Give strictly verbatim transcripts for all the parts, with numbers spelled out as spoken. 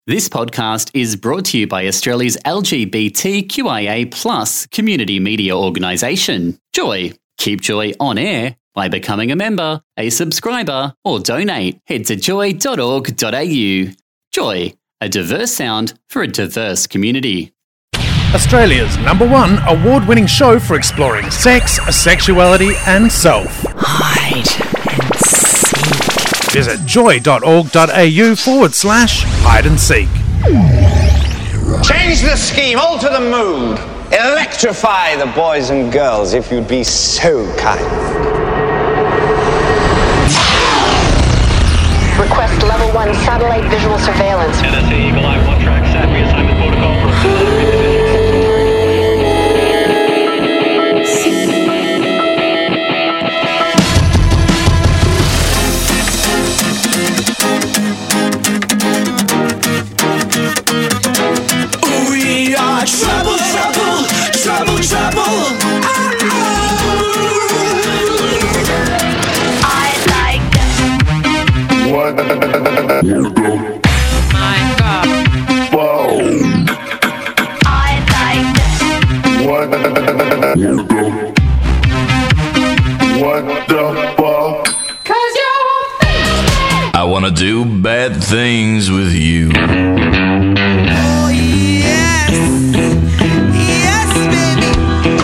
This podcast is brought to you by Australia's L G B T Q I A plus community media organisation, Joy. Keep Joy on air by becoming a member, a subscriber, or donate. Head to joy dot org dot a u. Joy, a diverse sound for a diverse community. Australia's number one award-winning show for exploring sex, sexuality, and self. Hide and seek. Visit joy dot org dot a u forward slash hide and seek. Change the scheme, alter the mood. Electrify the boys and girls if you'd be so kind. Request level one satellite visual surveillance. N S A Eagle Eye one track set reassignment protocol for We are trouble, trouble, trouble, trouble. I like What the my God. wow? I like What the what the fuck? Cause you're I wanna do bad things with you. oh yes. Yes,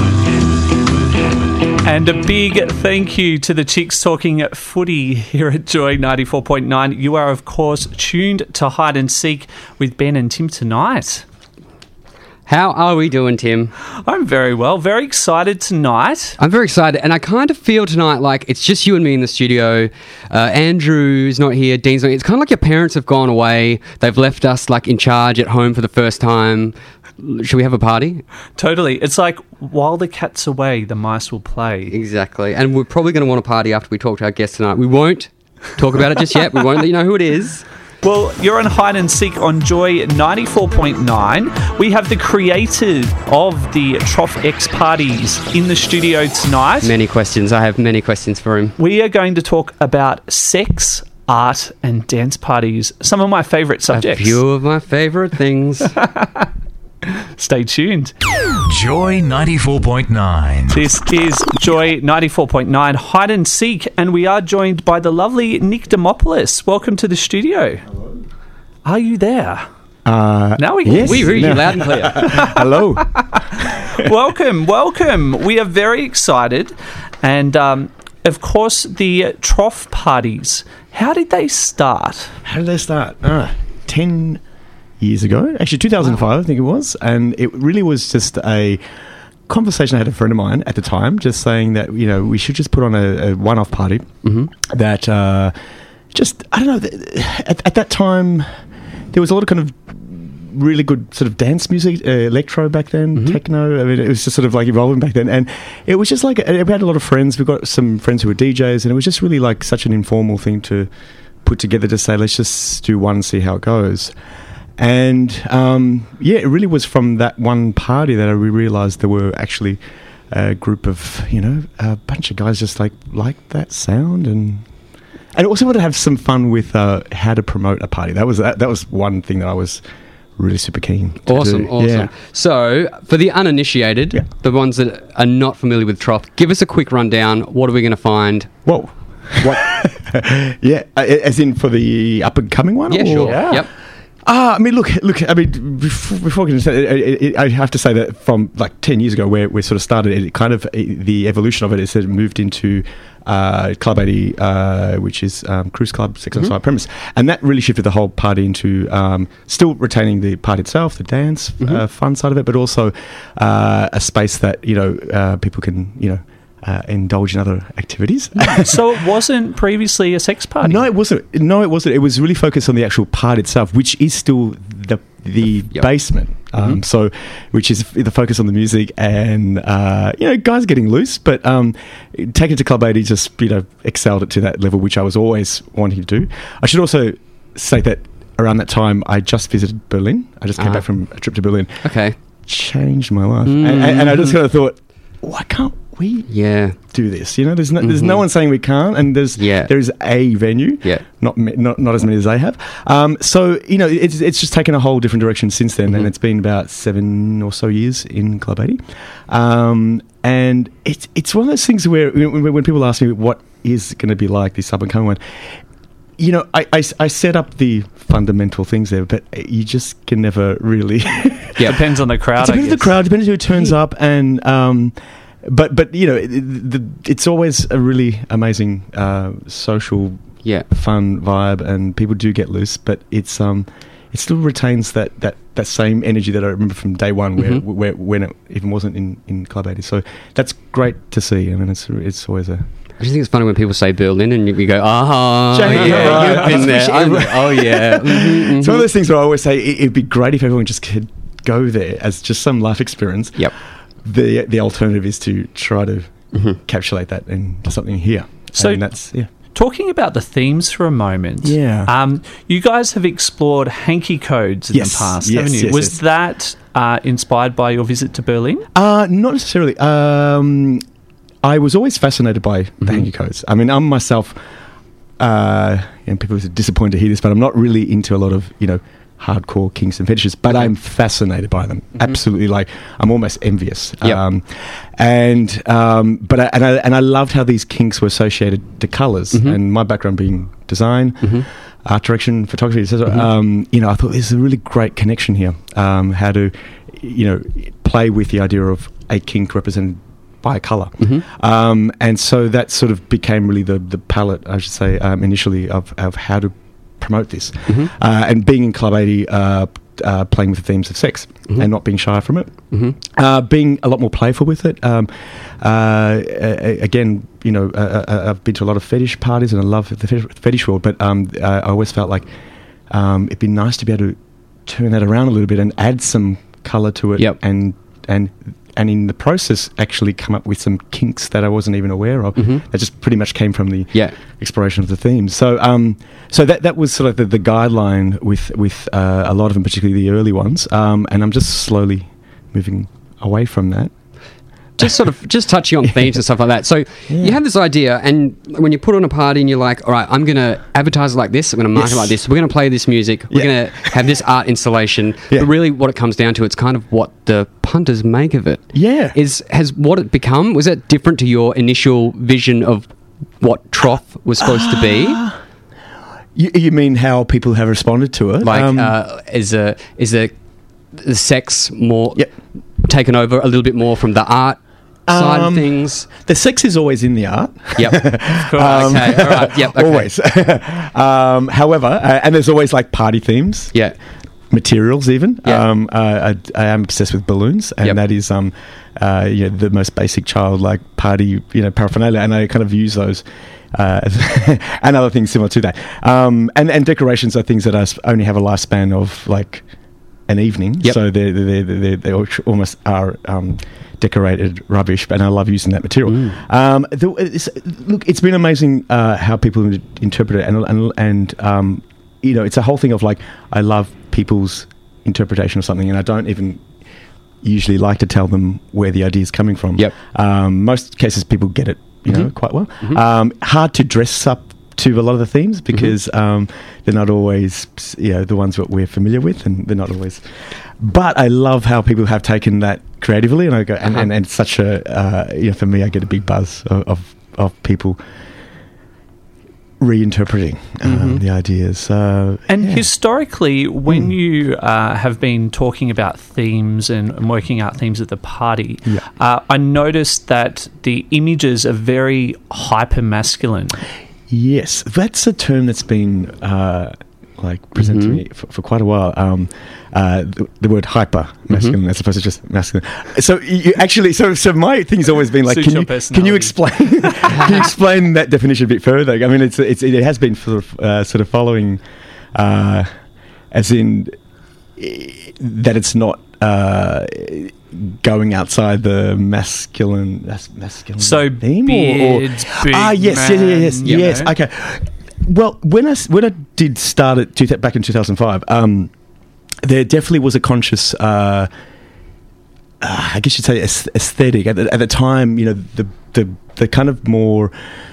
baby. And a big thank you to the Chicks Talking Footy here at Joy ninety-four point nine. You are, of course, tuned to Hide and Seek with Ben and Tim tonight. How are we doing, Tim? I'm very well, very excited tonight. I'm very excited, and I kind of feel tonight like it's just you and me in the studio. Uh, Andrew's not here, Dean's not here. It's kind of like your parents have gone away. They've left us like in charge at home for the first time. Should we have a party? Totally. It's like, while the cat's away, the mice will play. Exactly. And we're probably going to want a party after we talk to our guest tonight. We won't talk about it just yet. We won't let you know who it is. Well, you're on Hide and Seek on Joy ninety-four point nine. We have the creator of the Trough X parties in the studio tonight. Many questions. I have many questions for him. We are going to talk about sex, art, and dance parties. Some of my favourite subjects. A few of my favourite things. Stay tuned. Joy ninety-four point nine. This is Joy ninety-four point nine Hide and Seek, and we are joined by the lovely Nick Demopoulos. Welcome to the studio. Hello. Are you there? Uh, now we can yes, We read no. you loud and clear. Hello. welcome, welcome. We are very excited, and um, of course the Trough parties. How did they start? How did they start? Uh, ten years ago. Actually, two thousand five, wow. I think it was. And it really was just a conversation I had with a friend of mine at the time, just saying that, you know, we should just put on a, a one-off party Mm-hmm. that uh, just, I don't know, th- at, at that time, there was a lot of kind of really good sort of dance music, uh, electro back then, Mm-hmm. techno. I mean, it was just sort of like evolving back then. And it was just like, we had a lot of friends. We've got some friends who were D Js, and it was just really like such an informal thing to put together to say, let's just do one and see how it goes. And um, yeah, it really was from that one party that I realised there were actually a group of, you know, a bunch of guys just like liked that sound, and and also wanted to have some fun with uh, how to promote a party. That was that, that was one thing that I was really super keen to Awesome, do. awesome. Yeah. So, for the uninitiated, Yeah. the ones that are not familiar with Trough, give us a quick rundown. What are we going to find? Whoa. What? Yeah, uh, as in for the up and coming one? Yeah, or? sure. Yeah. Yep. Ah, I mean, look, look. I mean, before, before we can say it, it, it, I have to say that from like ten years ago, where we sort of started, it kind of the evolution of it is that it moved into uh, Club eighty, uh, which is um, Cruise Club, Sex on Mm-hmm. Site premise, and that really shifted the whole party into um, still retaining the party itself, the dance, Mm-hmm. uh, fun side of it, but also uh, a space that you know uh, people can you know. Uh, indulge in other activities. So it wasn't previously a sex party? No, it wasn't. No, it wasn't. It was really focused on the actual party itself, which is still the the Yep. basement. Um, Mhm. So, which is the focus on the music and uh, you know, guys getting loose. But um, taking it to Club eighty, just you know, excelled it to that level, which I was always wanting to do. I should also say that around that time, I just visited Berlin. I just came Uh-huh. back from a trip to Berlin. Okay. Changed my life, Mm. and, and, and I just kind of thought, why can't we Yeah. do this. You know, there's no, there's Mm-hmm. no one saying we can't, and there's Yeah. there's a venue, Yeah. not ma- not not as many as they have. Um, so you know, it's it's just taken a whole different direction since then, Mm-hmm. and it's been about seven or so years in Club eighty, um, and it's it's one of those things where when, when people ask me what is going to be like this up and coming one. You know, I, I, I set up the fundamental things there, but you just can never really. Yeah, depends on the crowd. It I depends on the guess. crowd. Depends on who turns up, and um, but but you know, it, the, it's always a really amazing uh, social, Yeah. fun vibe, and people do get loose. But it's um, it still retains that that, that same energy that I remember from day one, where, Mm-hmm. where when it even wasn't in, in Club eighty. So that's great to see. I mean, it's it's always a. I just think it's funny when people say Berlin and you, you go, ah, Jane, yeah, right. you've been there. I'm- oh, yeah. Mhm, It's one of those things where I always say it, it'd be great if everyone just could go there as just some life experience. Yep. The the alternative is to try to encapsulate that into something here. So- and that's yeah. Talking about the themes for a moment, Yeah. Um, you guys have explored hanky codes in Yes, the past, yes, haven't you? yes, Was yes. that uh, inspired by your visit to Berlin? Uh, not necessarily. Um, I was always fascinated by the hanky codes. I mean, I'm myself, uh, and people are disappointed to hear this, but I'm not really into a lot of, you know, hardcore kinks and fetishes, but I'm fascinated by them. Absolutely. Like, I'm almost envious. Yep. Um, and, um, but I, and I, and I loved how these kinks were associated to colors, and my background being design, art direction, photography, et cetera. Um, you know, I thought there's a really great connection here. Um, how to, you know, play with the idea of a kink represented by a color. Um, and so that sort of became really the, the palette, I should say, um, initially of, of how to promote this. Uh, and being in Club eighty, uh, uh, playing with the themes of sex and not being shy from it. Uh, being a lot more playful with it. Um, uh, a- again, you know, uh, uh, I've been to a lot of fetish parties and I love the fetish, fetish world, but um, uh, I always felt like um, it'd be nice to be able to turn that around a little bit and add some color to it. Yep. and and and in the process actually come up with some kinks that I wasn't even aware of. That just pretty much came from the Yeah. exploration of the themes. So um, so that that was sort of the, the guideline with with uh, a lot of them, particularly the early ones. Um, and I'm just slowly moving away from that. Just sort of just touching on themes and stuff like that. So you have this idea, and when you put on a party and you're like, all right, I'm going to advertise it like this, I'm going to market Yes. it like this, we're going to play this music, we're Yeah. going to have this art installation. Yeah. But really what it comes down to, it's kind of what the punters make of it. Yeah. Is has what it become, was that different to your initial vision of what Troth was supposed to be? You, you mean how people have responded to it? Like, Um, uh, is a is a the sex more Yep. taken over a little bit more from the art side of Um, things? the sex is always in the art. Yep. Um, okay. All right. Yep. Okay. Always. um, however, uh, and there's always like party themes. Yeah. Materials even. Yeah. Um, uh, I, I am obsessed with balloons, and Yep. that is um, uh, you know, the most basic childlike party, you know, paraphernalia, and I kind of use those. Uh, and other things similar to that. Um, and, and decorations are things that are, s- only have a lifespan of like an evening. Yep. So they they they they almost are um, decorated rubbish, and I love using that material. Mm. Um, the, it's, look, it's been amazing uh, how people interpret it, and and, and um, you know, it's a whole thing of like, I love people's interpretation of something, and I don't even usually like to tell them where the idea is coming from. Yep. Um, most cases, people get it, you know, quite well. Um, hard to dress up to a lot of the themes because um, they're not always, you know, the ones that we're familiar with, and they're not always. But I love how people have taken that creatively, and I go, and, Uh-huh. and, and it's such a, uh, you know, for me, I get a big buzz of of, of people reinterpreting um, the ideas. Uh, And yeah. historically, when Hmm. you uh, have been talking about themes and, and working out themes at the party, Yeah. uh, I noticed that the images are very hyper masculine. Yes, that's a term that's been uh, like presented to me for, for quite a while. Um, uh, the, the word hyper masculine as opposed to just masculine. So you actually, so so my thing's always been like, Suits can your you can personality. you explain can you explain that definition a bit further? I mean, it's it's it has been sort of uh, sort of following, uh, as in eh, that it's not. Uh, going outside the masculine mas- masculine So theme beards, big ah yes yes yes yes, man, yes you know? okay. Well, when I s- when I did start it two, th- back in two thousand five, um, there definitely was a conscious uh, you know, the, the word hyper masculine as opposed to just masculine. So you actually, so so my thing's always been like, can you can you explain that definition a bit further? I mean, it's it's it has been sort of uh, sort of following, as in that it's not. Uh, going outside the masculine theme or, or So Ah, yes, yes, yes, yes. beards, Well, when I s- when I did start it two th- back in two thousand five, um, there definitely was a conscious uh, uh, I guess you'd say aes- aesthetic. At the, at the time, you know, the the the kind of more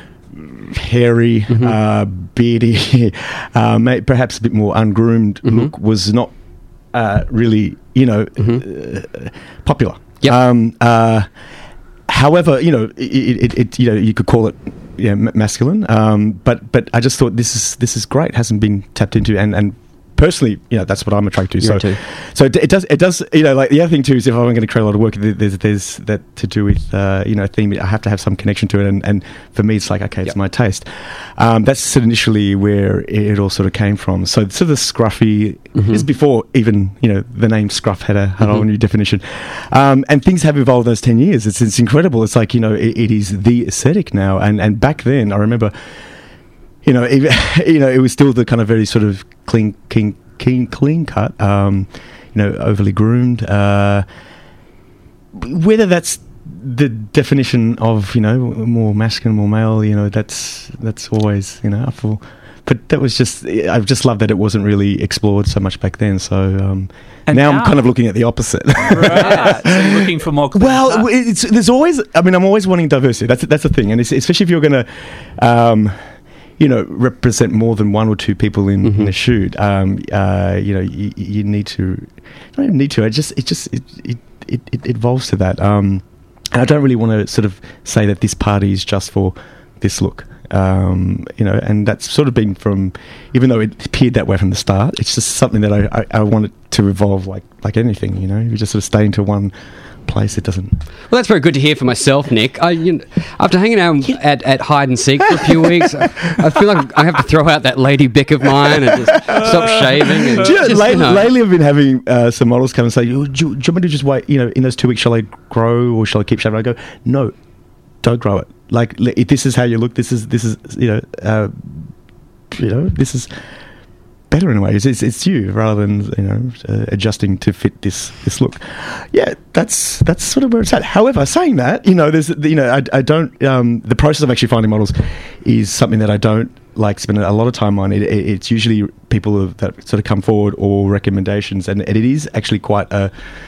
hairy, mm-hmm. uh, beardy, uh, may, perhaps a bit more ungroomed mm-hmm. look was not uh, really, you know, mm-hmm. uh, popular. Yep. Um, uh, however, you know, it, it, it you know you could call it yeah, masculine, um, but but I just thought this is this is great. It hasn't been tapped into, and and. Personally, you know, that's what I'm attracted to. You're so, too. so it, it does, it does, you know, like the other thing too is if I'm going to create a lot of work, there's, there's that to do with, uh, you know, theme. I have to have some connection to it, and, and for me, it's like, okay, it's yep. my taste. Um, that's sort of initially where it, it all sort of came from. So, sort of the scruffy mm-hmm. is before even, you know, the name scruff had a, had mm-hmm. a whole new definition, um, and things have evolved those ten years. It's it's incredible. It's like, you know, it, it is the aesthetic now, and and back then, I remember, you know, it, you know, it was still the kind of very sort of clean, clean. Clean, clean cut, um, you know, overly groomed. Uh, whether that's the definition of, you know, more masculine, more male, you know, that's that's always, you know, I feel. But that was just, I've just loved that it wasn't really explored so much back then. So um, now, now I'm kind of looking at the opposite. Right. So you're looking for more. Well, it's, there's always, I mean, I'm always wanting diversity. That's that's the thing, and it's, especially if you're going to. Um, you know, represent more than one or two people in, mm-hmm. in a shoot. Um, uh, you know, you, you need to. You don't even need to. It just, it just, it, it, it, it evolves to that. Um, and I don't really want to sort of say that this party is just for this look. Um, you know, and that's sort of been from, even though it appeared that way from the start, it's just something that I, I, I want it to evolve like like anything. You know, you just sort of stay into one place, it doesn't. Well, that's very good to hear for myself, Nick. I, you know, after hanging out at, at Hide and Seek for a few weeks, I, I feel like I have to throw out that lady Bick of mine and just stop shaving. And do you know, just, lately, you know. lately I've been having uh, some models come and say, do, do you want me to just wait, you know, in those two weeks, shall I grow or shall I keep shaving? I go, no, don't grow it. Like, if this is how you look, this is, this is you know, uh, you know, this is better in a way. It's, it's, it's you rather than, you know, uh, adjusting to fit this this look. Yeah, that's that's sort of where it's at. However, saying that, you know, there's, you know, I, I don't. Um, the process of actually finding models is something that I don't like spend a lot of time on. It, it, it's usually people that sort of come forward or recommendations, and it is actually quite a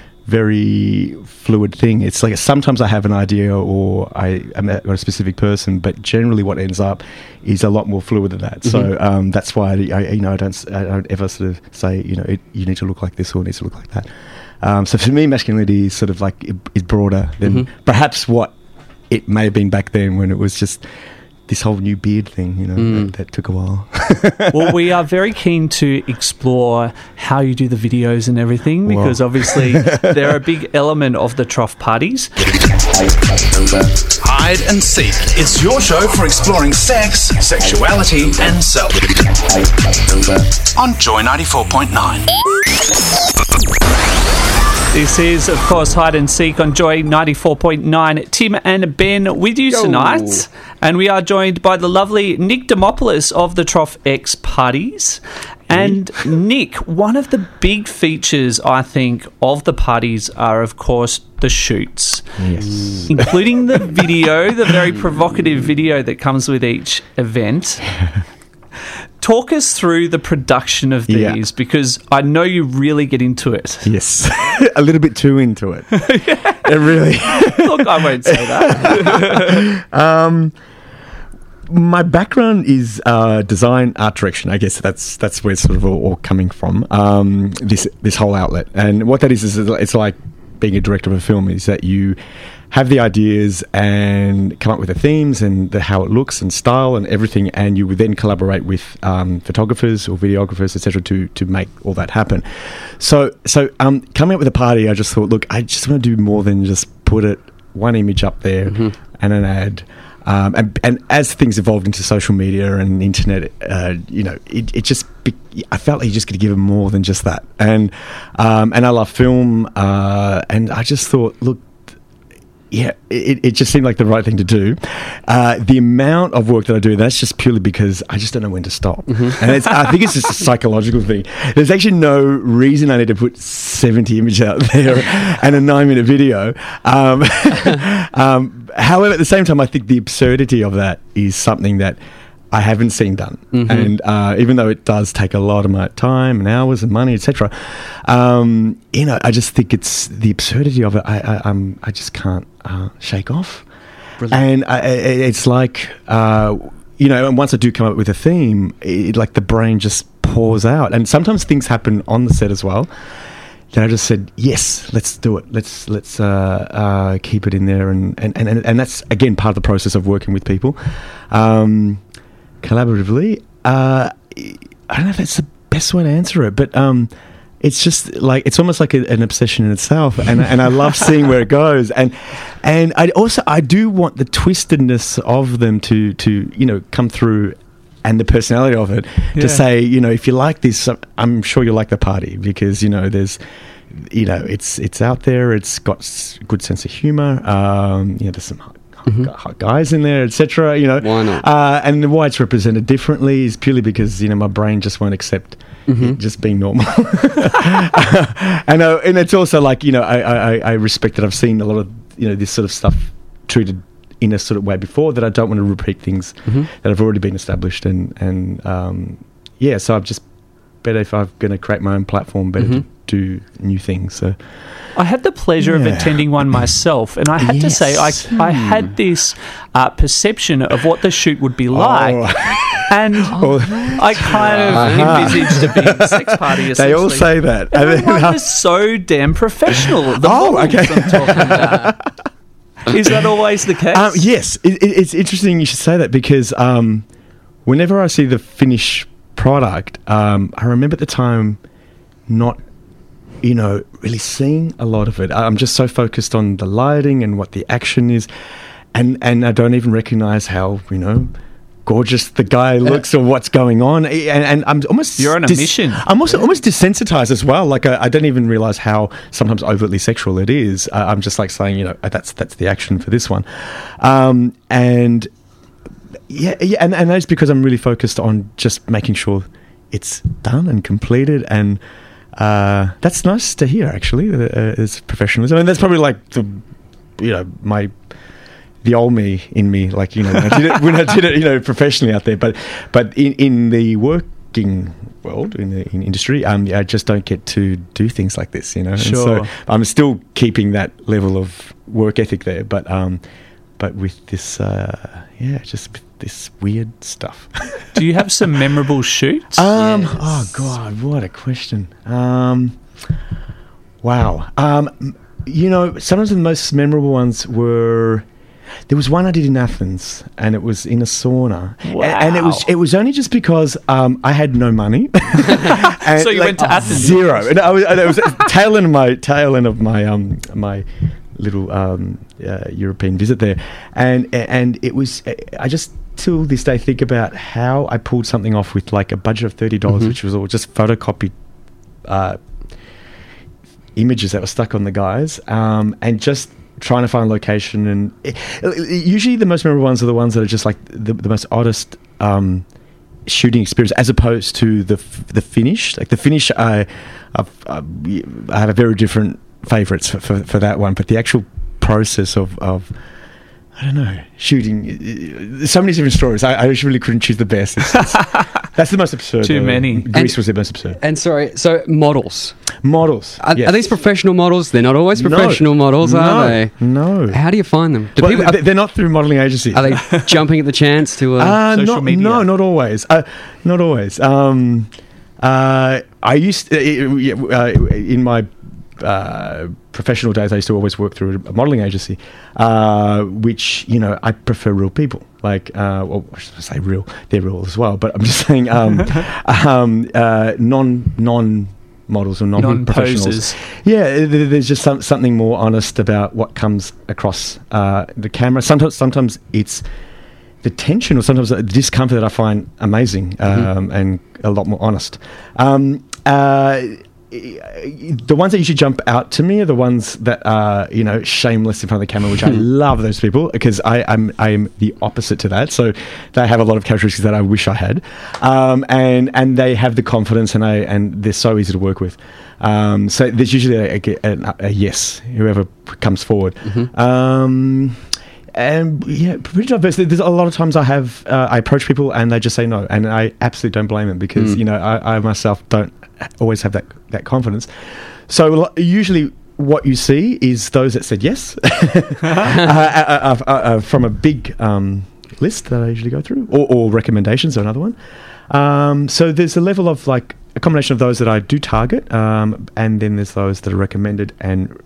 very fluid thing. It's like sometimes I have an idea or I am a, a specific person, but generally what ends up is a lot more fluid than that. Mm-hmm. So um, that's why I, you know I don't I don't ever sort of say, you know, it, you need to look like this or it needs to look like that. Um, so for me, masculinity is sort of like it, is broader than mm-hmm. perhaps what it may have been back then when it was just this whole new beard thing, you know, mm. that, that took a while. Well, we are very keen to explore how you do the videos and everything, because well. obviously they're a big element of the Trough parties. Hide and Seek is your show for exploring sex, sexuality, and self. On Joy ninety-four point nine. This is, of course, Hide and Seek on Joy ninety-four point nine. Tim and Ben with you Yo. tonight. And we are joined by the lovely Nick Demopoulos of the Trough X Parties. And Nick, one of the big features, I think, of the parties are, of course, the shoots. Yes. Including the video, the very provocative video that comes with each event. Talk us through the production of these, yeah. because I know you really get into it. Yes, a little bit too into it. Yeah. It really. Look, I won't say that. um, my background is uh, design, art direction. I guess that's that's where it's sort of all, all coming from. Um, this this whole outlet, and what that is is it's like being a director of a film. Is that you have the ideas and come up with the themes and the, how it looks and style and everything, and you would then collaborate with um, photographers or videographers, et cetera, to to make all that happen. So, so um, coming up with a party, I just thought, look, I just want to do more than just put it one image up there mm-hmm. and an ad. Um, and, and as things evolved into social media and internet, uh, you know, it, it just be, I felt like you just could give them more than just that. And um, and I love film, uh, and I just thought, look. Yeah, it, it just seemed like the right thing to do. Uh, the amount of work that I do, that's just purely because I just don't know when to stop. Mm-hmm. And it's, I think it's just a psychological thing. There's actually no reason I need to put seventy images out there and a nine-minute video. Um, um, however, at the same time, I think the absurdity of that is something that I haven't seen done. Mhm. And uh, even though it does take a lot of my time and hours and money, et cetera, um, you know, I just think it's the absurdity of it. I, I, I'm, I just can't uh, shake off. Brilliant. And I, I, it's like, uh, you know, and once I do come up with a theme, it, like the brain just pours out. And sometimes things happen on the set as well. Then I just said, yes, let's do it. Let's let's uh, uh, keep it in there. And, and, and, and that's, again, part of the process of working with people. Um, collaboratively, uh, I don't know if that's the best way to answer it, but um, it's just like it's almost like a, an obsession in itself, and and I love seeing where it goes, and and I also I do want the twistedness of them to to you know come through, and the personality of it Yeah. to say, you know, if you like this, I'm sure you'll like the party, because you know there's. You know, it's it's out there. It's got s- good sense of humor. Um, you know, there's some hot, hot, hot guys in there, et cetera. You know, Why not? Uh, and why it's represented differently is purely because you know my brain just won't accept it just being normal. and uh, and it's also like you know I, I I respect that I've seen a lot of you know this sort of stuff treated in a sort of way before, that I don't want to repeat things Mhm. that have already been established, and and um, yeah, so I've just better if I'm going to create my own platform, better Mhm. to do new things. So I had the pleasure of Yeah. attending one myself, and I had to say, I, Yes. I had this uh, perception of what the shoot would be like, and I kind of Uh-huh. envisaged a big sex party. They all essentially. say that. Everyone was so damn professional. The Oh, models okay. I'm talking about. Is that always the case? Um, yes, it, it, it's interesting you should say that, because um, whenever I see the finished product, um, I remember at the time not, you know, really seeing a lot of it. I'm just so focused on the lighting and what the action is, and, and I don't even recognize how, you know, gorgeous the guy looks or what's going on, and, and I'm almost You're on a mission. I'm also almost desensitized as well. Like I, I don't even realize how sometimes overtly sexual it is. Uh, I'm just like saying, you know, that's that's the action for this one, um, and yeah, yeah, and and that's because I'm really focused on just making sure it's done and completed, and uh, that's nice to hear. Actually, uh, as professionalism, and that's probably like the, you know, my. The old me in me, like, you know, when I did it, when I did it, you know, professionally out there, but but in, in the working world, in the in industry, um, I just don't get to do things like this, you know. Sure. And so I'm still keeping that level of work ethic there, but um, but with this, uh, yeah, just with this weird stuff. Do you have some memorable shoots? Um, oh God, what a question. Um, wow. Um, you know, sometimes the most memorable ones were. There was one I did in Athens, and it was in a sauna, Wow. A- and it was it was only just because um, I had no money. And, So you went to Athens? Zero. And I was, and it was tail end of my tail end of my um my little um uh, European visit there, and and it was I just till this day think about how I pulled something off with like a budget of thirty dollars, Mhm. which was all just photocopied. Uh, images that were stuck on the guys, um, and just trying to find location, and it, it- usually the most memorable ones are the ones that are just like the, the most oddest um, shooting experience, as opposed to the f- the finish. Like the finish, I I've, I've, I have a very different favourites for, for for that one, but the actual process of of I don't know, shooting. There's so many different stories. I, I really couldn't choose the best. It's, it's, that's the most absurd. Too though. many. Greece And- was the most absurd. And sorry, so models. Models. Are, yes. are these professional models? They're not always No. professional models, no, are they? No. How do you find them? Do Well, people, they- they're not through modelling agencies. are they jumping at the chance to? Uh, Uh, social not, media? No, not always. Uh, not always. Um, uh, I used uh, uh, in my uh, professional days, I used to always work through a modelling agency, uh, which, you know, I prefer real people. Like, uh, well, I should say real. They're real as well. But I'm just saying, um, um, uh, non non. models or non-professionals. Non-posers. Yeah, th- there's just some, something more honest about what comes across uh, the camera. Sometimes, sometimes it's the tension, or sometimes the discomfort that I find amazing, um, Mm-hmm. and a lot more honest. Um, uh, the ones that usually jump out to me are the ones that are, you know, shameless in front of the camera, which I love those people, because I, I'm I'm the opposite to that. So they have a lot of characteristics that I wish I had, um, and and they have the confidence, and I and they're so easy to work with. Um, so there's usually a, a, a, a yes, whoever comes forward. Mm-hmm. Um, and yeah, pretty diverse. There's a lot of times I have uh, I approach people and they just say no, and I absolutely don't blame them because Mm. you know I, I myself don't always have that that confidence. So lo- usually. What you see is those that said yes uh, uh, uh, uh, from a big um, list that I usually go through, or, or recommendations are another one. Um, so there's a level of like a combination of those that I do target, um, and then there's those that are recommended. And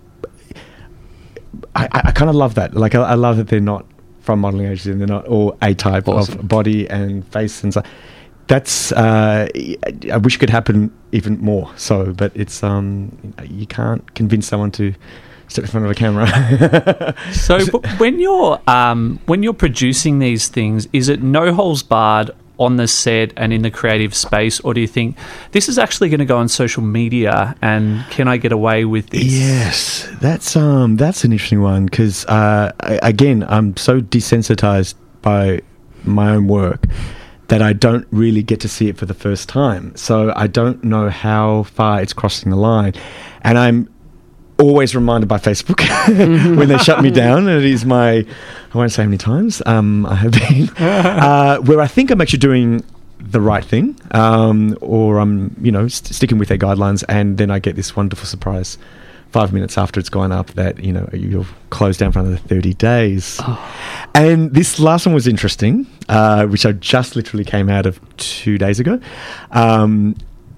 I, I, I kind of love that. Like I, I love that they're not from modelling agencies and they're not all a type Awesome. of body and face and so. That's uh, I wish it could happen even more so, but it's um, you can't convince someone to step in front of a camera. So w- when you're um, when you're producing these things, is it no holes barred on the set and in the creative space, or do you think this is actually going to go on social media and can I get away with this? Yes, that's um, that's an interesting one because uh, I- again, I'm so desensitized by my own work that I don't really get to see it for the first time. So I don't know how far it's crossing the line. And I'm always reminded by Facebook when they shut me down. And it is my, I won't say how many times um, I have been, uh, where I think I'm actually doing the right thing, um, or I'm, you know, st- sticking with their guidelines. And then I get this wonderful surprise five minutes after it's gone up that, you know, you've closed down for another thirty days. Oh. And this last one was interesting, uh, which I just literally came out of two days ago. Um,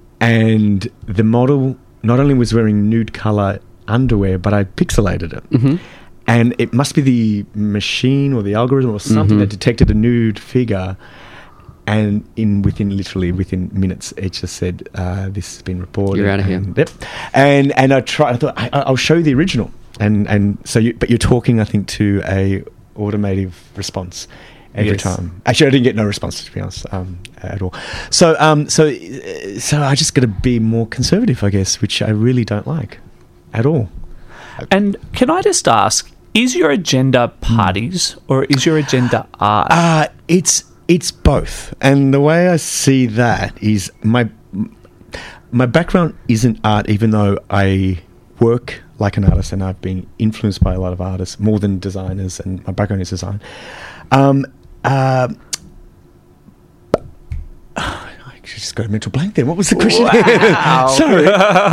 and the model not only was wearing nude colour underwear, but I pixelated it. Mm-hmm. And it must be the machine or the algorithm or something Mhm. that detected a nude figure. And in within literally within minutes, it just said, uh, "This has been reported." You're outta here. And, yep. And and I tried. I thought I, I'll show you the original. And and so, you, but you're talking, I think, to a automative response every Yes. time. Actually, I didn't get no response, to be honest, um, at all. So um, so uh, so I just got to be more conservative, I guess, which I really don't like at all. And can I just ask, is your agenda parties or is your agenda art? Uh, it's it's both, and the way I see that is my my background isn't art, even though I work like an artist and I've been influenced by a lot of artists more than designers, and my background is design. Um, uh, I just got a mental blank there. What was the question? Wow. Sorry.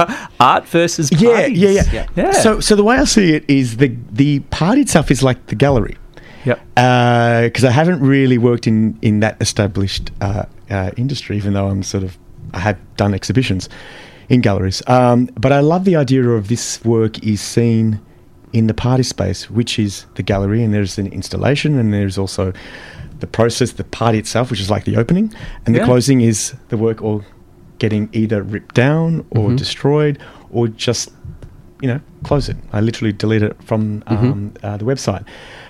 Art versus Yeah, parties. yeah, yeah, yeah. Yeah. So, so the way I see it is the the party itself is like the gallery. Yep. Because I haven't really worked in in that established uh, uh, industry, even though I'm sort of I have done exhibitions in galleries. Um, but I love the idea of this work is seen in the party space, which is the gallery, and there's an installation, and there's also the process, the party itself, which is like the opening, and Yeah. the closing is the work all getting either ripped down or Mhm. destroyed or just, you know, close it. I literally delete it from um, uh, the website.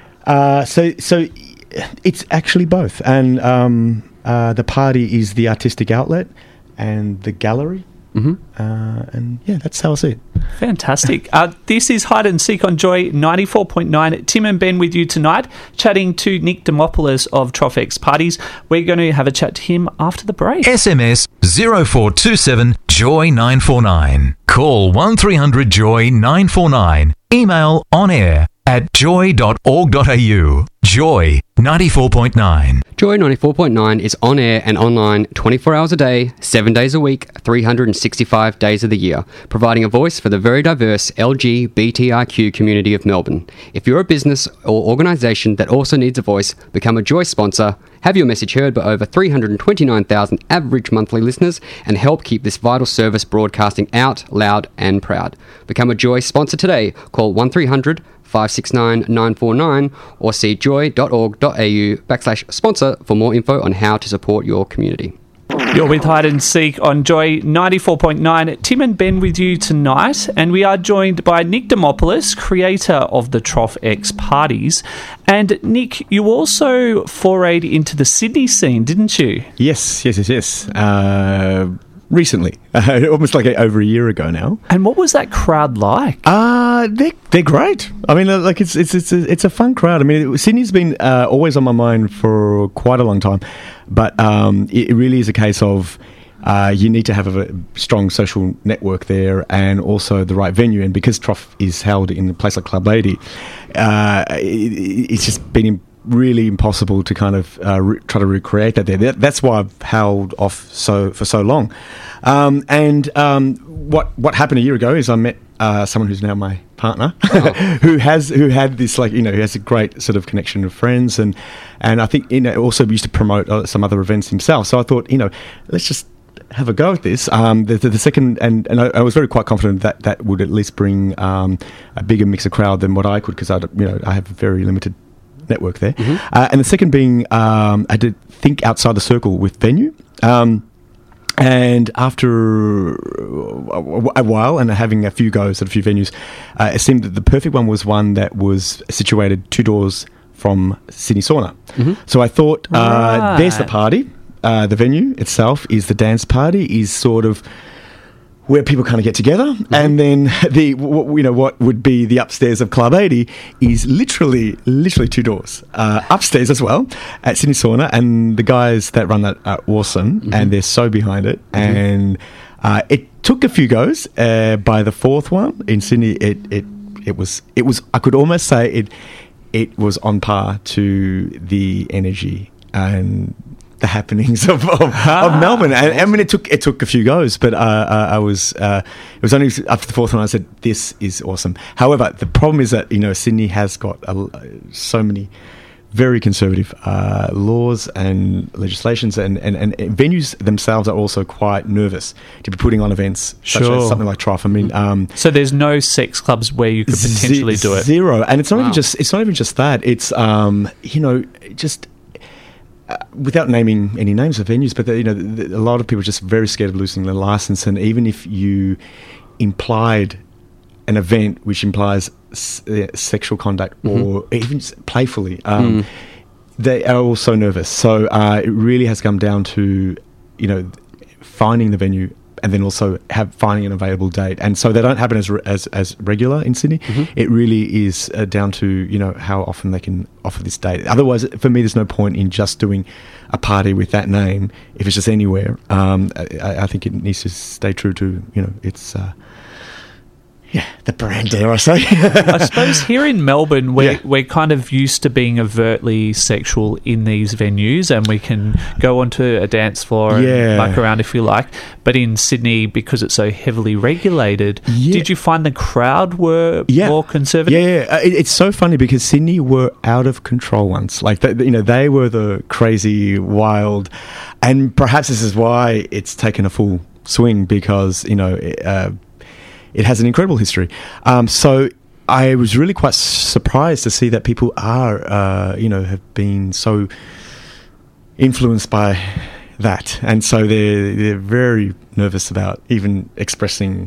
Uh, so, so it's actually both, and um, uh, the party is the artistic outlet, and the gallery. Mm-hmm. Uh, and yeah, that's how I see it. Fantastic. Uh, this is Hide and Seek on Joy ninety-four point nine. Tim and Ben with you tonight, chatting to Nick Demopoulos of Trophex Parties. We're going to have a chat to him after the break. S M S zero four two seven joy nine four nine. Call one three hundred joy nine four nine. Email on air at joy dot org dot a u. Joy ninety-four point nine. Joy ninety-four point nine is on air and online twenty-four hours a day, seven days a week, three hundred sixty-five days of the year, providing a voice for the very diverse L G B T I Q community of Melbourne. If you're a business or organisation that also needs a voice, become a Joy sponsor, have your message heard by over three hundred twenty-nine thousand average monthly listeners, and help keep this vital service broadcasting out loud and proud. Become a Joy sponsor today. Call one three hundred five six nine nine four nine or see joy dot org dot a u backslash sponsor for more info on how to support your community. You're with Hide and Seek on Joy ninety-four point nine. Tim and Ben with you tonight, and we are joined by Nick Demopoulos, creator of the Trophex Parties. And Nick, you also forayed into the Sydney scene, didn't you? Yes, yes, yes, yes. Uh, recently, uh, almost like a, over a year ago now. And what was that crowd like? Uh, they're, they're great. I mean, uh, like it's it's it's a, it's a fun crowd. I mean, Sydney's been uh, always on my mind for quite a long time, but um, it, it really is a case of uh, you need to have a strong social network there and also the right venue. And because Trough is held in a place like Club eighty, uh, it, it's just been really impossible to kind of uh, re- try to recreate that there. That, that's why I've held off so for so long. Um, and um, what what happened a year ago is I met uh, someone who's now my partner, oh. who has who had this like you know who has a great sort of connection of friends, and and I think you know also used to promote uh, some other events himself. So I thought you know let's just have a go at this. Um, the, the, the second, and, and I, I was very quite confident that that would at least bring um, a bigger mix of crowd than what I could, because I you know I have a very limited network there. Mm-hmm. Uh, and the second being um, I did think outside the circle with venue. Um, And after a while and having a few goes at a few venues, uh, it seemed that the perfect one was one that was situated two doors from Sydney Sauna. Mm-hmm. So I thought, uh, right. there's the party. Uh, the venue itself is the dance party, is sort of where people kind of get together, mm-hmm. and then the w- you know what would be the upstairs of Club eighty is literally literally two doors uh, upstairs as well at Sydney Sauna, and the guys that run that are awesome, mm-hmm. and they're so behind it, mm-hmm. and uh, it took a few goes. Uh, by the fourth one in Sydney, it it it was it was I could almost say it it was on par to the energy and the happenings of, of, of Melbourne. And I mean, it took it took a few goes, but uh, uh, I was uh, it was only after the fourth one I said, this is awesome. However, the problem is that you know Sydney has got a, so many very conservative uh, laws and legislations, and, and, and venues themselves are also quite nervous to be putting on events such sure. as something like Trough. I mean, um, so there's no sex clubs where you could potentially z- do it. Zero, and it's not wow. even just it's not even just that. It's um, you know just. Uh, without naming any names of venues, but the, you know, the, the, a lot of people are just very scared of losing their license, and even if you implied an event which implies s- uh, sexual conduct mm-hmm. or even s- playfully, um, mm. they are all so nervous. So uh, it really has come down to you know finding the venue and then also have finding an available date. And so they don't happen as re- as, as regular in Sydney. Mm-hmm. It really is uh, down to, you know, how often they can offer this date. Otherwise, for me, there's no point in just doing a party with that name if it's just anywhere. Um, I, I think it needs to stay true to, you know, it's... Uh, Yeah, the brand, dare I say. I suppose here in Melbourne, we're, yeah. we're kind of used to being overtly sexual in these venues, and we can go onto a dance floor and yeah. muck around if you like. But in Sydney, because it's so heavily regulated, yeah. did you find the crowd were yeah. more conservative? Yeah, yeah. It, it's so funny because Sydney were out of control once. Like, they, you know, they were the crazy, wild, and perhaps this is why it's taken a full swing because, you know... Uh, it has an incredible history. Um, so I was really quite surprised to see that people are, uh, you know, have been so influenced by that. And so they're, they're very nervous about even expressing,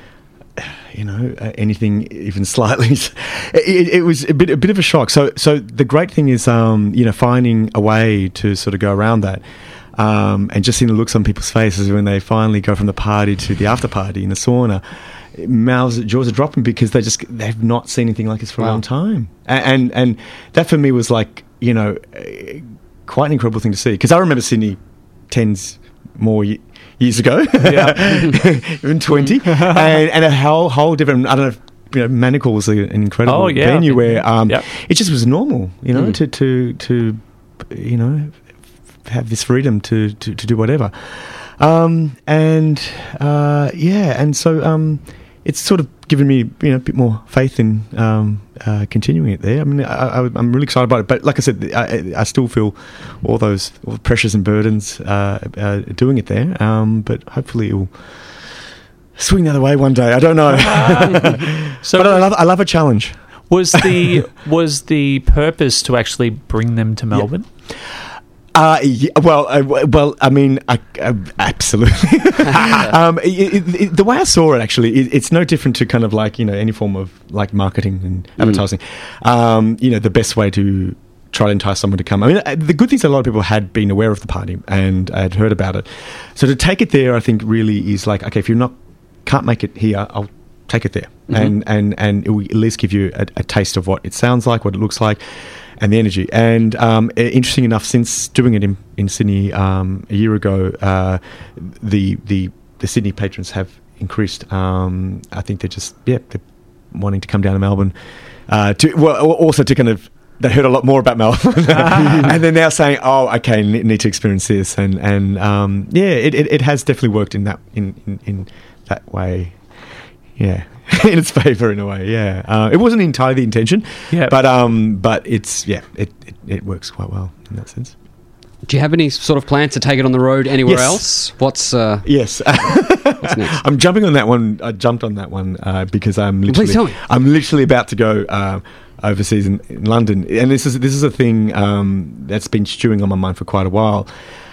you know, uh, anything even slightly. it, it was a bit, a bit of a shock. So, so the great thing is, um, you know, finding a way to sort of go around that. Um, and just seeing the looks on people's faces when they finally go from the party to the after party in the sauna. Mouths, jaws are dropping because they just they've not seen anything like this for wow. a long time, and, and and that for me was like you know quite an incredible thing to see because I remember Sydney tens more y- years ago, yeah. even twenty, and, and a whole whole different. I don't know. If, you know, Manacle was an incredible oh, yeah. venue where um, yep. it just was normal, you know, mm. to to to you know have this freedom to to, to do whatever, um, and uh, yeah, and so. Um, It's sort of given me, you know, a bit more faith in um, uh, continuing it there. I mean, I, I, I'm really excited about it. But like I said, I, I still feel all those all the pressures and burdens uh, uh, doing it there. Um, but hopefully it will swing the other way one day. I don't know. so but I love, I love a challenge. Was the was the purpose to actually bring them to Melbourne? Yeah. Uh, yeah, well, uh, well, I mean, I, uh, absolutely. um, it, it, it, the way I saw it, actually, it, it's no different to kind of like, you know, any form of like marketing and advertising. Mm. Um, you know, the best way to try to entice someone to come. I mean, the good thing is a lot of people had been aware of the party and had heard about it. So to take it there, I think really is like, okay, if you're not, can't make it here, I'll take it there. Mm-hmm. And, and, and it will at least give you a, a taste of what it sounds like, what it looks like. and the energy. And um, i- interesting enough, since doing it in, in Sydney um, a year ago, uh, the the the Sydney patrons have increased. Um, I think they're just yeah they're wanting to come down to Melbourne. Uh, to well, al- also to kind of they heard a lot more about Melbourne, and they're now saying, "Oh, okay, ne- need to experience this." And and um, yeah, it, it, it has definitely worked in that in, in, in that way. Yeah, in its favour in a way. Yeah, uh, it wasn't entirely the intention. Yeah, but um, but it's yeah, it, it it works quite well in that sense. Do you have any sort of plans to take it on the road anywhere Yes. else? What's uh, Yes. what's next? I'm jumping on that one. I jumped on that one uh, because I'm literally, Please tell me. I'm literally about to go uh, overseas in, in London, and this is this is a thing um, that's been stewing on my mind for quite a while,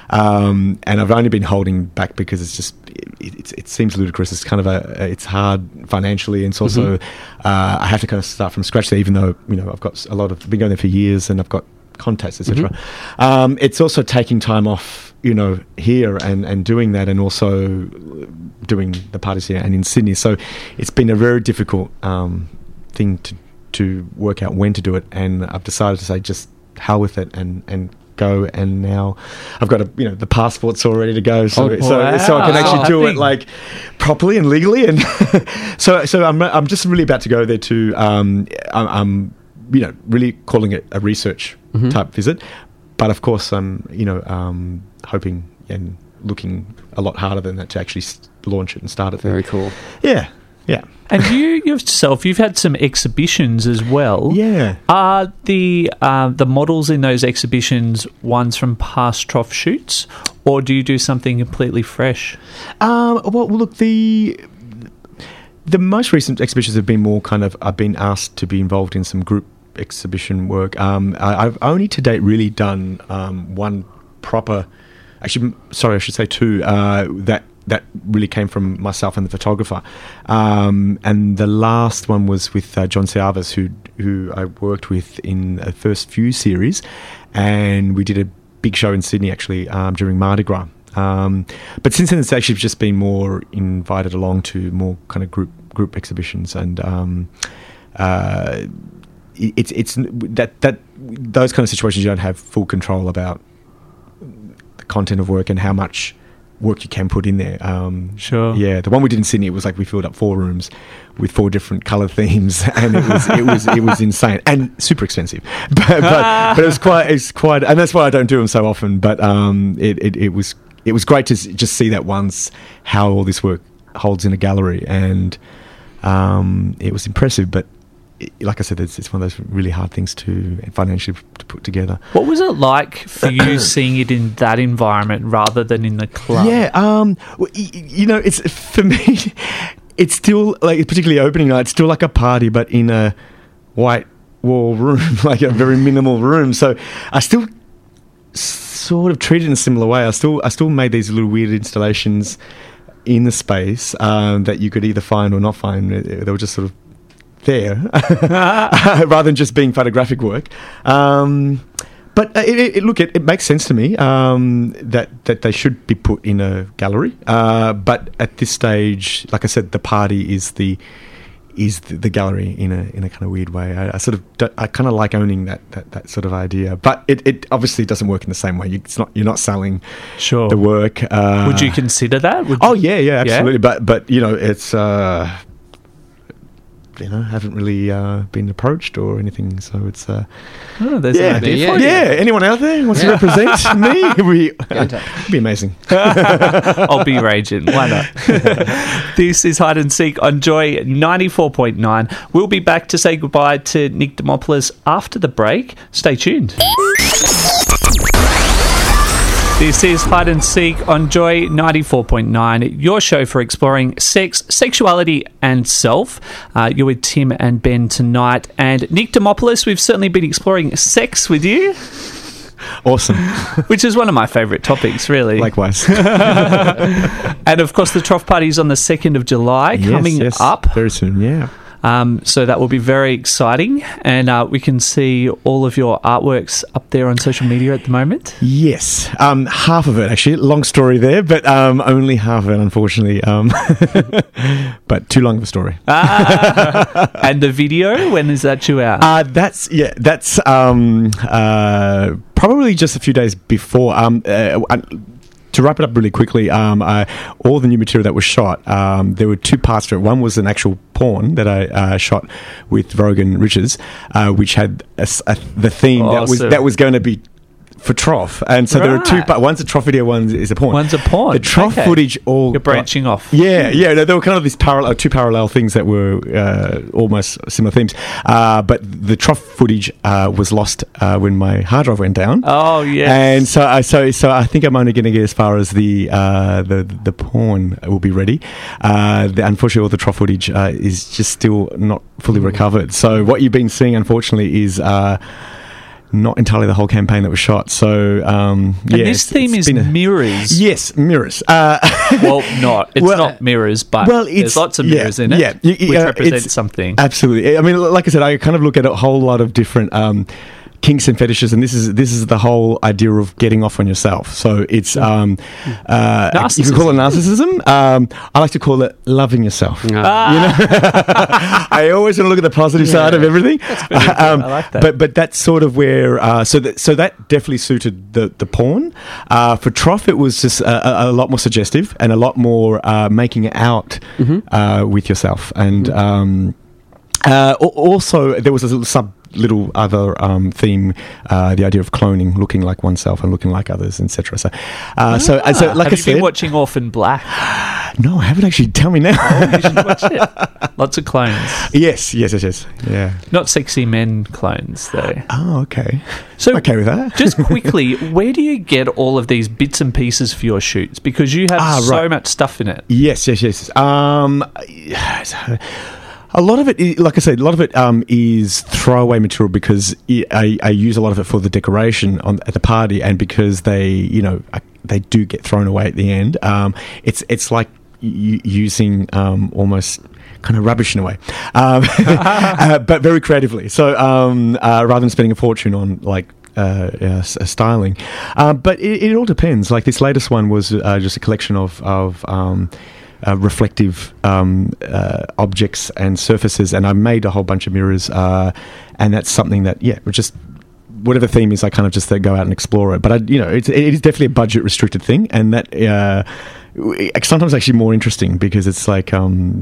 um, and I've only been holding back because it's just it, it, it seems ludicrous. It's kind of a it's hard financially, and it's also Mm-hmm. uh, I have to kind of start from scratch there, even though you know I've got a lot of I've been going there for years, and I've got contacts, et cetera. Mm-hmm. Um, it's also taking time off, you know, here and, and doing that, and also doing the parties here and in Sydney. So it's been a very difficult um, thing to to work out when to do it, and I've decided to say just hell with it and and go. And now I've got a you know the passport's all ready to go, so Oh, so, wow. so I can actually Oh, do I it like properly and legally. And so so I'm I'm just really about to go there to um I'm, I'm you know really calling it a research Mhm. type visit, but of course I'm you know um hoping and looking a lot harder than that to actually s- launch it and start it. Very cool. Yeah, yeah. And you yourself, you've had some exhibitions as well. Yeah. Are the uh, the models in those exhibitions ones from past trough shoots, or do you do something completely fresh? Um, well, look, the the most recent exhibitions have been more kind of I've been asked to be involved in some group exhibition work. Um, I, I've only to date really done um, one proper, actually, m- sorry, I should say two. Uh, that that really came from myself and the photographer, um, and the last one was with uh, John Ciavas, who who I worked with in the first few series, and we did a big show in Sydney actually um, during Mardi Gras. Um, but since then, it's actually just been more invited along to more kind of group group exhibitions, and um, uh, it- it's it's that that those kind of situations you don't have full control about the content of work and how much work you can put in there. Um, Sure. Yeah, the one we did in Sydney, it was like we filled up four rooms with four different colour themes, and it was it was it was insane and super expensive. But but, but it was quite it's quite, and that's why I don't do them so often. But um, it, it it was it was great to s- just see that once how all this work holds in a gallery, and um, it was impressive. But it, like I said, it's, it's one of those really hard things to financially to put together. What was it like for you seeing it in that environment rather than in the club? Yeah, um, well, y- y- you know, it's for me. It's still like, particularly opening night. It's still like a party, but in a white wall room, like a very minimal room. So I still sort of treat it in a similar way. I still, I still made these little weird installations in the space um, that you could either find or not find. They were just sort of there, rather than just being photographic work. Um, But uh, it, it, look, it, it makes sense to me um, that that they should be put in a gallery. Uh, but at this stage, like I said, the party is the is the, the gallery in a in a kind of weird way. I, I sort of don't- I kind of like owning that, that that sort of idea. But it, it obviously doesn't work in the same way. You, it's not you're not selling Sure. the work. Uh, Would you consider that? Would Oh you- yeah, yeah, Yeah? absolutely. But but you know, it's uh, you know, haven't really uh, been approached or anything. So it's uh, Oh, there's yeah, an idea yeah, for you. yeah. Anyone out there wants Yeah. to represent me? It'd be, in touch. it'd be amazing. I'll be raging. Why not? This is Hide and Seek on Joy ninety-four point nine. We'll be back to say goodbye to Nick Demopoulos after the break. Stay tuned. This is Hide and Seek on Joy ninety-four point nine, your show for exploring sex, sexuality and self. Uh, you're with Tim and Ben tonight. And Nick Demopoulos, we've certainly been exploring sex with you, Awesome. which is one of my favourite topics, really. Likewise. And of course, the Trough Party's on the second of July, Yes, coming yes, up. very soon. Yeah. Um, so that will be very exciting. And uh, we can see all of your artworks up there on social media at the moment. Yes, um, half of it actually. Long story there, but um, only half of it, unfortunately. Um, but too long of a story. Ah, and the video, when is that due out? Uh, that's yeah, that's um, uh, probably just a few days before. Um, uh, to wrap it up really quickly, um, uh, all the new material that was shot, um, there were two parts to it. One was an actual porn that I uh, shot with Rogan Richards, uh, which had a, a, the theme Awesome. that was that was going to be for Trough, and so there are two Right. parts. One's a Trough video, one is a porn. One's a porn. The Trough Okay. footage all You're branching got- off. Yeah, yeah. No, there were kind of these parallel, two parallel things that were uh, almost similar themes. Uh, but the Trough footage uh, was lost uh, when my hard drive went down. Oh, yes. And so, I so, so I think I'm only going to get as far as the uh, the the porn will be ready. Uh, the, unfortunately, all the Trough footage uh, is just still not fully recovered. So what you've been seeing, unfortunately, is. Uh, Not entirely the whole campaign that was shot. So, um, And yeah, this it's- theme it's is been a- mirrors. Yes, mirrors. Uh, Well, not. It's Well, not mirrors, but well, there's it's- lots of yeah, mirrors in it, yeah. You- you- which uh, represent it's- something. Absolutely. I mean, like I said, I kind of look at a whole lot of different um, kinks and fetishes, and this is this is the whole idea of getting off on yourself. So it's um, uh, you can call it narcissism. Um, I like to call it loving yourself. You know, I always want to look at the positive Yeah. side of everything. That's very good. Um, I like that. But but that's sort of where uh, so that so that definitely suited the the porn. Uh, for Trough, it was just a, a, a lot more suggestive and a lot more uh, making it out uh, with yourself. And um, uh, al- also there was a little sub little other um, theme, uh, the idea of cloning, looking like oneself and looking like others, et cetera. So, uh, so, and so like Ah, Have I you said, been watching Orphan Black? no, I haven't actually. Tell me now. Oh, you should watch it. Lots of clones. Yes, yes, yes, yes. Yeah. Not sexy men clones, though. Oh, okay. So, okay with that. Just quickly, where do you get all of these bits and pieces for your shoots? Because you have Ah, so right. much stuff in it. Yes, yes, yes. Um, a lot of it, i- like I said, a lot of it um, is throwaway material because I, I, I use a lot of it for the decoration on at the party, and because they, you know, I, they do get thrown away at the end. Um, it's it's like y- using um, almost kind of rubbish in a way, um, uh, but very creatively. So um, uh, rather than spending a fortune on like. Uh, uh, s- uh, styling, uh, but it, it all depends. Like this latest one was uh, just a collection of of um, uh, reflective um, uh, objects and surfaces, and I made a whole bunch of mirrors, uh, and that's something that yeah, we just whatever theme is, I kind of just uh, go out and explore it. But I, you know, it's, it is definitely a budget restricted thing, and that uh, sometimes actually more interesting because it's like um,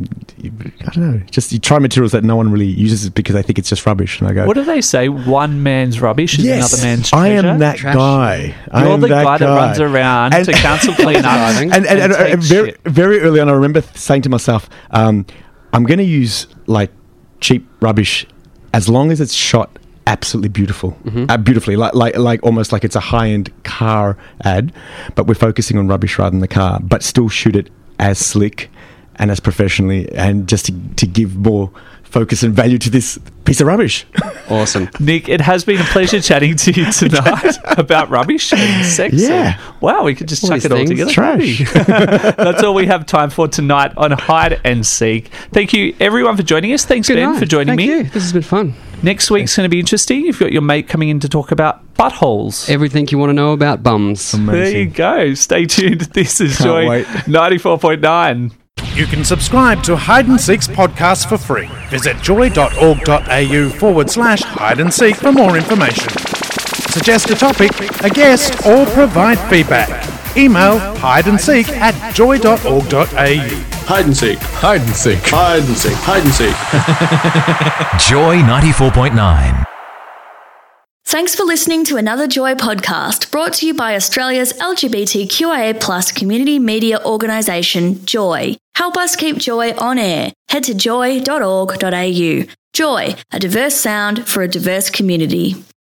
I don't know, just you try materials that no one really uses because they think it's just rubbish, and I go, What do they say? One man's rubbish is Yes, another man's I treasure? am that guy. I You're am the that guy, that guy. runs around And- to council cleanup and, and, and, and and takes very, shit. very early on, I remember saying to myself, um, "I'm going to use like cheap rubbish as long as it's shot absolutely beautiful, uh, beautifully, like like like almost like it's a high end car ad, but we're focusing on rubbish rather than the car, but still shoot it as slick and as professionally, and just to, to give more focus and value to this piece of rubbish." Awesome. Nick, it has been a pleasure chatting to you tonight about rubbish and sex. Yeah. And, wow, we could just All chuck these it all things. together. Trash. That's all we have time for tonight on Hide and Seek. Thank you, everyone, for joining us. Thanks, Good Ben, night. for joining Thank me. you. This has been fun. Next week's going to be interesting. You've got your mate coming in to talk about buttholes. Everything you want to know about bums. There you go. Stay tuned. This is Can't Joy wait. ninety-four point nine. You can subscribe to Hide and Seek's podcast for free. Visit joy.org.au forward slash hide and seek for more information. Suggest a topic, a guest, or provide feedback. Email hide and seek at joy.org.au. Hide and seek. Hide and seek. Hide and seek. Hide and seek. Joy ninety-four point nine. Thanks for listening to another Joy podcast brought to you by Australia's L G B T Q I A plus community media organisation, Joy. Help us keep Joy on air. Head to joy dot org dot a u. Joy, a diverse sound for a diverse community.